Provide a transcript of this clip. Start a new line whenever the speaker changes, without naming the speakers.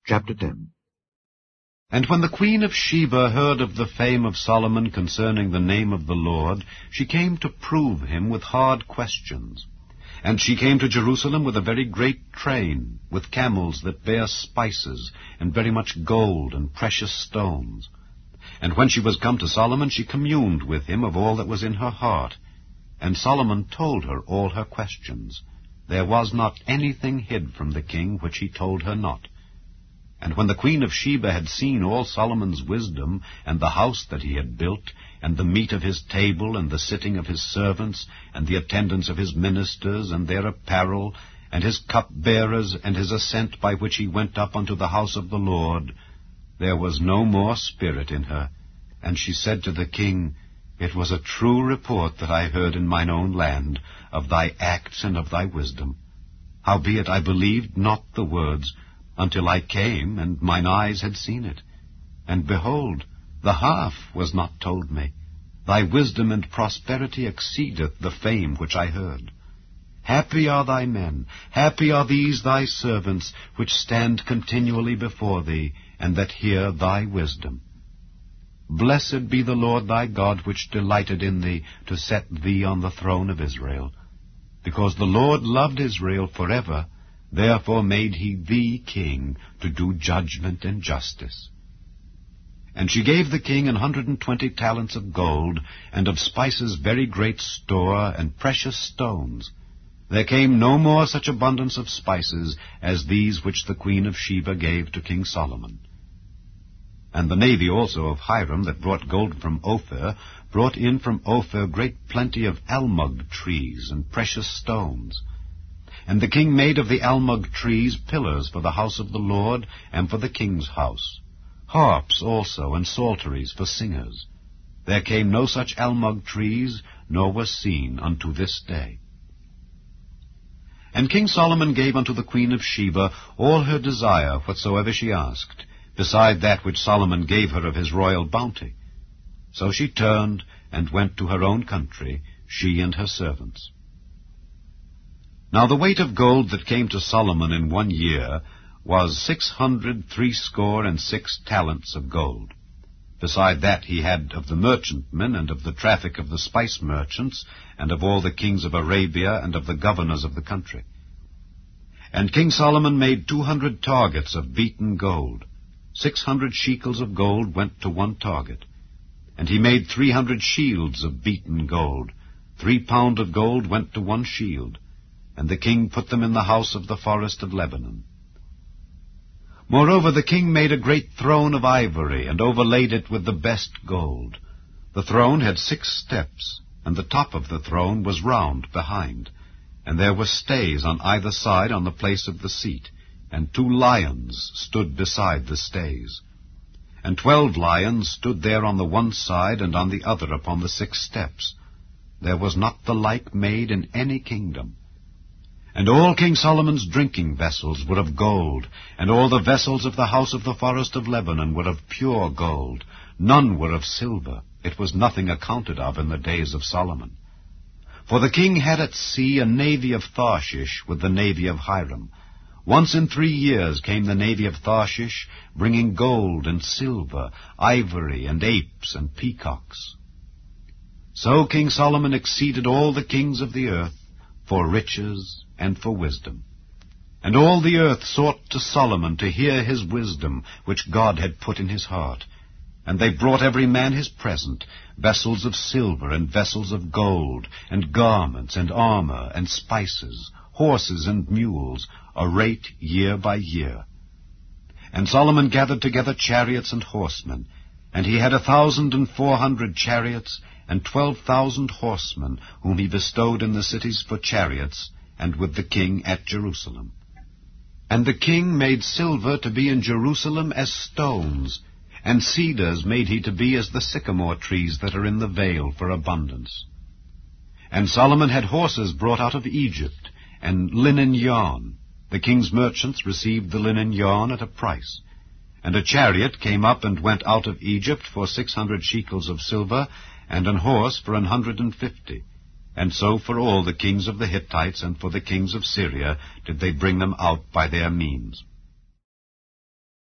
Chapter 10.
And when the queen of Sheba heard of the fame of Solomon concerning the name of the Lord, she came to prove him with hard questions. And she came to Jerusalem with a very great train, with camels that bear spices, and very much gold and precious stones. And when she was come to Solomon, she communed with him of all that was in her heart. And Solomon told her all her questions. There was not anything hid from the king which he told her not. And when the queen of Sheba had seen all Solomon's wisdom, and the house that he had built, and the meat of his table, and the sitting of his servants, and the attendance of his ministers, and their apparel, and his cupbearers, and his ascent by which he went up unto the house of the Lord, there was no more spirit in her. And she said to the king, It was a true report that I heard in mine own land, of thy acts and of thy wisdom. Howbeit I believed not the words, until I came, and mine eyes had seen it. And behold, the half was not told me. Thy wisdom and prosperity exceedeth the fame which I heard. Happy are thy men, happy are these thy servants, which stand continually before thee, and that hear thy wisdom. Blessed be the Lord thy God, which delighted in thee, to set thee on the throne of Israel. Because the Lord loved Israel forever, therefore made he thee king, to do judgment and justice. And she gave the king 120 talents of gold, and of spices very great store, and precious stones. There came no more such abundance of spices as these which the queen of Sheba gave to King Solomon. And the navy also of Hiram, that brought gold from Ophir, brought in from Ophir great plenty of almug trees and precious stones. And the king made of the almug trees pillars for the house of the Lord, and for the king's house, harps also, and psalteries for singers. There came no such almug trees, nor was seen unto this day. And King Solomon gave unto the queen of Sheba all her desire whatsoever she asked, beside that which Solomon gave her of his royal bounty. So she turned and went to her own country, she and her servants. Now the weight of gold that came to Solomon in 1 year was 666 talents of gold. Beside that he had of the merchantmen, and of the traffic of the spice merchants, and of all the kings of Arabia, and of the governors of the country. And King Solomon made 200 targets of beaten gold. 600 shekels of gold went to one target. And he made 300 shields of beaten gold. 3 pound of gold went to one shield. And the king put them in the house of the forest of Lebanon. Moreover, the king made a great throne of ivory, and overlaid it with the best gold. The throne had 6 steps, and the top of the throne was round behind, and there were stays on either side on the place of the seat, and 2 lions stood beside the stays. And 12 lions stood there on the one side and on the other upon the 6 steps. There was not the like made in any kingdom. And all King Solomon's drinking vessels were of gold, and all the vessels of the house of the forest of Lebanon were of pure gold. None were of silver. It was nothing accounted of in the days of Solomon. For the king had at sea a navy of Tharshish with the navy of Hiram. Once in 3 years came the navy of Tharshish, bringing gold and silver, ivory and apes and peacocks. So King Solomon exceeded all the kings of the earth, for riches and for wisdom. And all the earth sought to Solomon to hear his wisdom, which God had put in his heart. And they brought every man his present, vessels of silver and vessels of gold, and garments and armor and spices, horses and mules, a rate year by year. And Solomon gathered together chariots and horsemen, and he had 1,400 chariots, and 12,000 horsemen, whom he bestowed in the cities for chariots, and with the king at Jerusalem. And the king made silver to be in Jerusalem as stones, and cedars made he to be as the sycamore trees that are in the vale for abundance. And Solomon had horses brought out of Egypt, and linen yarn. The king's merchants received the linen yarn at a price. And a chariot came up and went out of Egypt for 600 shekels of silver, and an horse for 150. And so for all the kings of the Hittites and for the kings of Syria did they bring them out by their means.